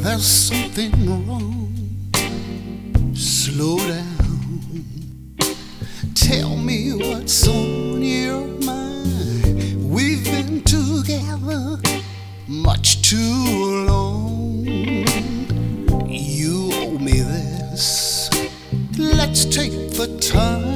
there's something wrong. Slow down. Tell me what's on your mind. We've been together much too long. You owe me this. Let's take the time